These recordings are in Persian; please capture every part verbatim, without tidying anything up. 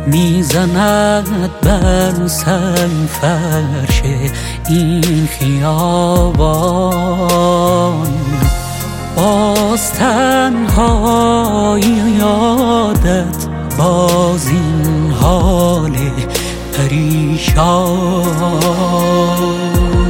میزند بر سنگ فرش این خیابان. باز تنهایی یادت باز این حال پریشان.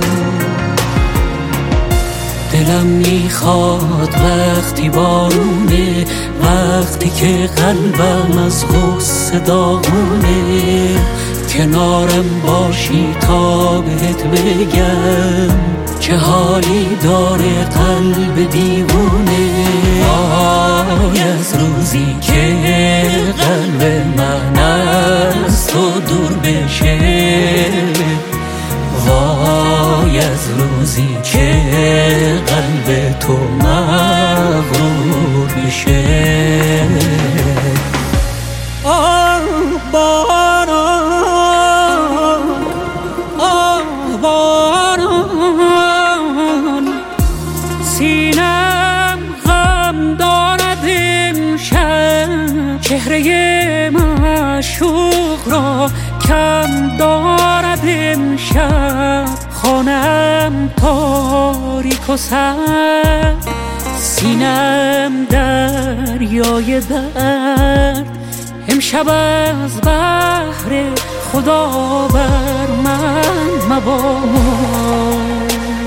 دلم میخواد وقتی بارونه، وقتی که قلبم از غصه داغونه، کنارم باشی تا بهت بگم چه حالی داره قلب دیوونه. وای از روزی که قلب من از تو دور بشه، وای از روزی که قلب تو مغرور بشه. آه باران، آه باران، سینم غم دارد امشب، چهره معشوق را کم دارد امشب. خانم تاریک و سرد، سینم دریای درد، امشب از بحر خدا بر من مباد.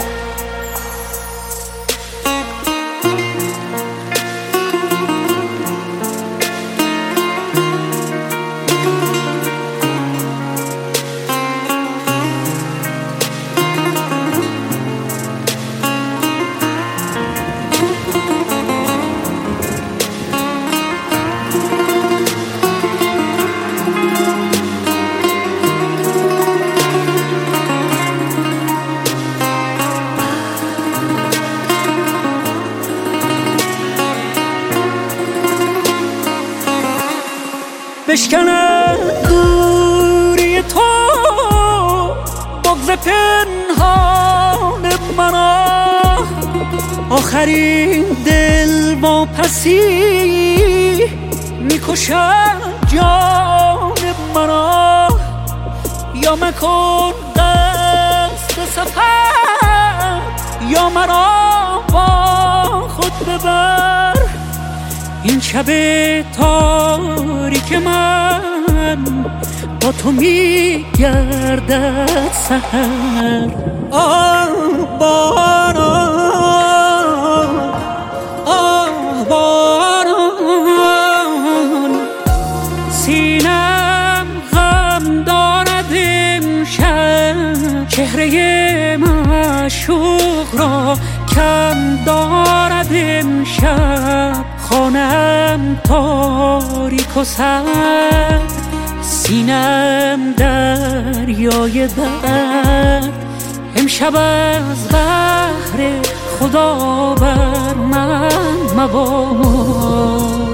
بشکنه دوری تو بغض پنهان مرا، آخرین دل واپسی میکشد جان مرا. یا مکن قصد سفر، یا مرا با خود ببر. این شب تاریک من با تو میگردد سحر. آه باران، آه باران، سینم غم دارد امشب، چهره معشوق را کم دارد امشب. خانم تاریک و سرد، سینم دریای درد، امشب از بحر خدا بر من مباد.